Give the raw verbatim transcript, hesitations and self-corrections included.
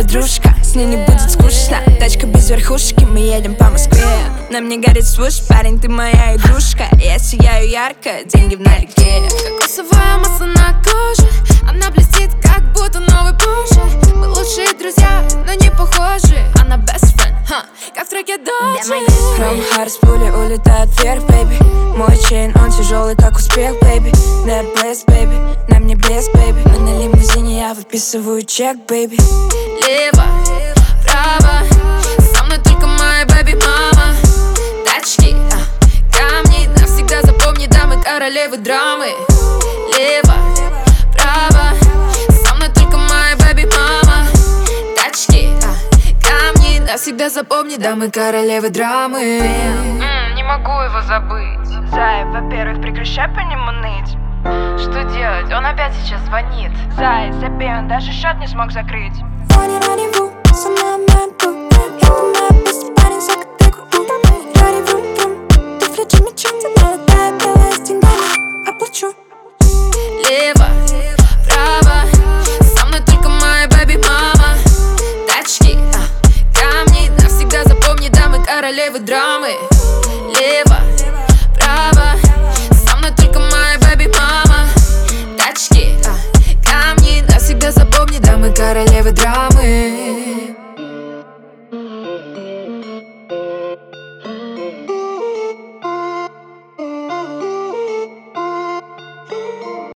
подружка, с ней не будет скучно. Тачка без верхушки, мы едем по Москве. На мне горит свуш, парень, ты моя игрушка. Я сияю ярко, деньги в наличке. Кокосовое масло на коже, она блестит, как будто новый Porsche. Мы лучшие друзья, но не похожи. Она best friend, ха, как в треке Доджи. From Hearts пули улетают вверх, baby. Мой чейн, он тяжелый, как успех, baby. Да, bless, baby, нам не блеск, baby. Мы на лимузине, я выписываю чек, baby. Лево, право, со мной только моя бэби-мама. Тачки, а, камни, навсегда запомни, дамы, королевы драмы. Лево, право, со мной только моя бэби-мама. Тачки, а, камни, навсегда запомни, дамы, королевы драмы. М, Не могу его забыть. Зай, во-первых, прекращай по нему ныть. Что делать? Он опять сейчас звонит. Зай, забей, он даже счет не смог закрыть. Звонит рандеву, со мной обманку. Это моя песня, парень, за категорию. Ради врум-врум, ты включи мячом. Налетает белая с деньгами, оплачу. Лево, право, со мной только моя бэби-мама. Тачки, а, камни, навсегда запомни, дамы, королевы драмы. Лево, право, со мной только моя бэби-мама. Тачки, а, камни, навсегда запомни, дамы, королевы драмы.